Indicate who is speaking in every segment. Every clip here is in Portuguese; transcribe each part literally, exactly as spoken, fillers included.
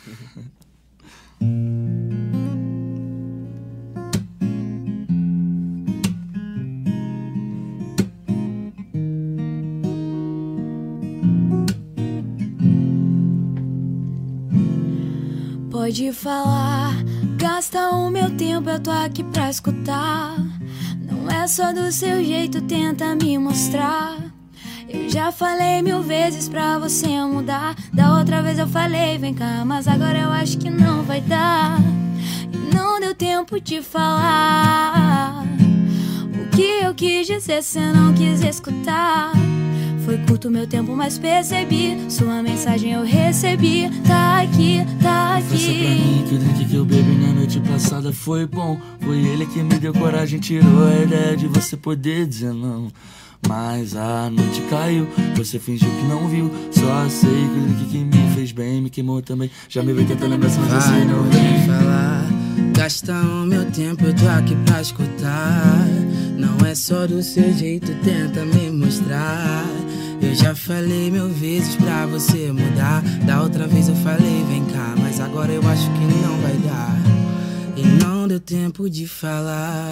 Speaker 1: Pode falar, gasta o meu tempo, eu tô aqui pra escutar. Não é só do seu jeito, tenta me mostrar. Eu já falei mil vezes pra você mudar. Da outra vez eu falei, vem cá, mas agora eu acho que não vai dar. E não deu tempo de falar o que eu quis dizer, cê não quis escutar. Foi curto meu tempo, mas percebi sua mensagem eu recebi. Tá aqui, tá aqui.
Speaker 2: Confessa pra mim que o drink que eu bebi na noite passada foi bom. Foi ele que me deu coragem, tirou a ideia de você poder dizer não. Mas a noite caiu, você fingiu que não viu. Só sei que o drink que me fez bem me queimou também. Já me veio tentando lembrar, mas você não vem
Speaker 3: falar. Gasta o meu tempo, eu tô aqui pra escutar. Não é só do seu jeito, tenta me mostrar. Eu já falei mil vezes pra você mudar. Da outra vez eu falei, vem cá, mas agora eu acho que não vai dar. E não deu tempo de falar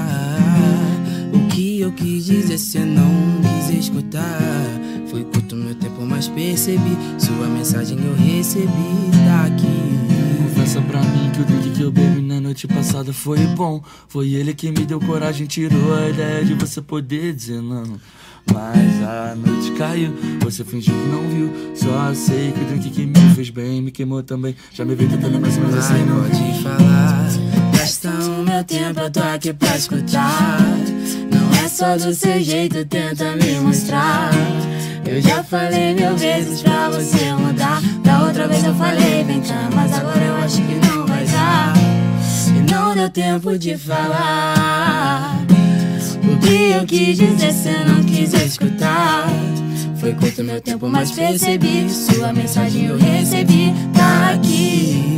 Speaker 3: o que eu quis dizer, cê não quis escutar. Foi curto meu tempo, mas percebi sua mensagem eu recebi. Tá aqui.
Speaker 2: Confessa pra mim que o drink que eu bebi na noite passada foi bom. Foi ele que me deu coragem, tirou a ideia de você poder dizer não. Mas a noite caiu, você fingiu que não viu. Só sei que o drink que me fez bem me queimou também. Já me veio tentando mais mas você não
Speaker 3: pode falar. Gasta o meu tempo, eu tô aqui pra escutar. Não é só do seu jeito, tenta me mostrar. Eu já falei mil vezes pra você mudar. Da outra vez eu falei, vem cá, mas agora eu acho que não vai dar. E não deu tempo de falar o que eu quis dizer, cê não quis escutar. Foi curto meu tempo, mas percebi sua mensagem eu recebi. Tá aqui.